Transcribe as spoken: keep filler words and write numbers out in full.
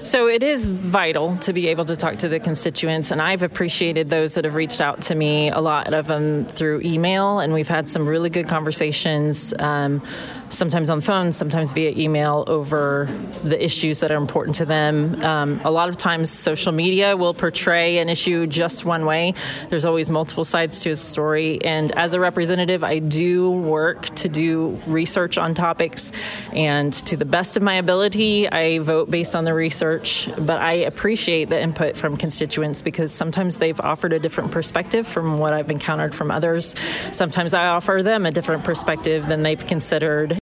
So it is vital to be able to talk to the constituents, and I've appreciated those that have reached out to me, a lot of them through email, and we've had some really good conversations, um, sometimes on the phone, sometimes via email, over the issues that are important to them. Um, a lot of times social media will portray an issue just one way. There's always multiple sides to a story, and as a representative, I do work to do research on topics, and to the best of my ability, I vote based on the research, but I appreciate the input from constituents because sometimes they've offered a different perspective from what I've encountered from others. Sometimes I offer them a different perspective than they've considered.